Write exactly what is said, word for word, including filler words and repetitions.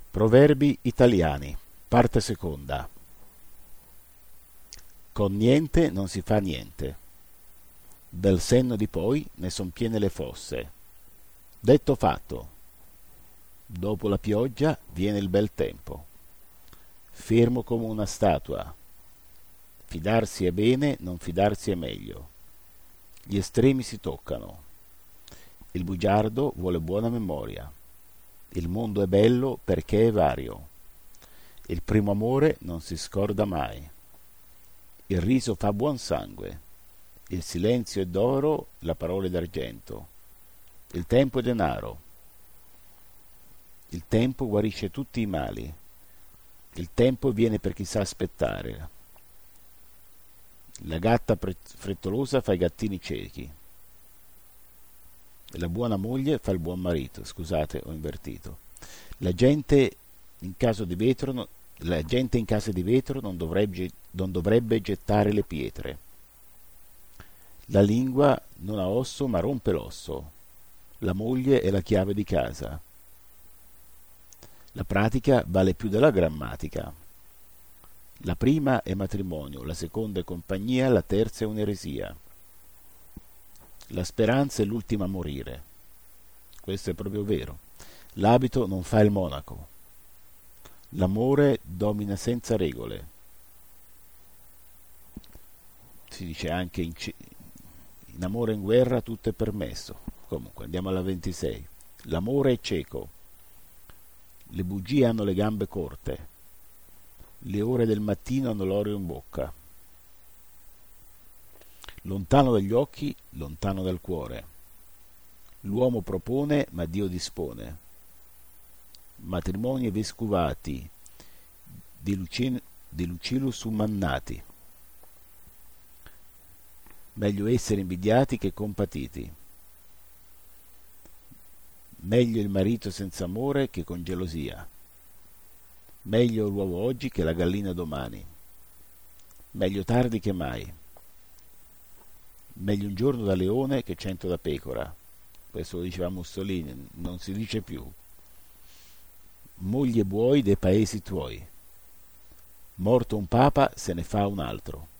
Proverbi italiani, parte seconda. Con niente non si fa niente. Del senno di poi ne son piene le fosse. Detto fatto. Dopo la pioggia viene il bel tempo. Fermo come una statua. Fidarsi è bene, non fidarsi è meglio. Gli estremi si toccano. Il bugiardo vuole buona memoria. Il mondo è bello perché è vario. Il primo amore non si scorda mai. Il riso fa buon sangue. Il silenzio è d'oro, la parola è d'argento. Il tempo è denaro. Il tempo guarisce tutti i mali. Il tempo viene per chi sa aspettare. La gatta pre- frettolosa fa i gattini ciechi. La buona moglie fa il buon marito. Scusate, ho invertito. La gente in caso di vetro, no, la gente in casa di vetro non dovrebbe, non dovrebbe gettare le pietre. La lingua non ha osso ma rompe l'osso. La moglie è la chiave di casa. La pratica vale più della grammatica. La prima è matrimonio, la seconda è compagnia, la terza è un'eresia. La speranza è l'ultima a morire. Questo è proprio vero. L'abito non fa il monaco. L'amore domina senza regole. Si dice anche in, c- in amore e in guerra tutto è permesso. Comunque andiamo alla ventisei. L'amore è cieco. Le bugie hanno le gambe corte. Le ore del mattino hanno l'oro in bocca. Lontano dagli occhi, lontano dal cuore. L'uomo propone, ma Dio dispone. Matrimoni vescovati, di, lucin- di lucilus ummannati. Meglio essere invidiati che compatiti. Meglio il marito senza amore che con gelosia. Meglio l'uovo oggi che la gallina domani. Meglio tardi che mai. Meglio un giorno da leone che cento da pecora. Questo lo diceva Mussolini, non si dice più. Moglie buoi dei paesi tuoi. Morto un papa se ne fa un altro.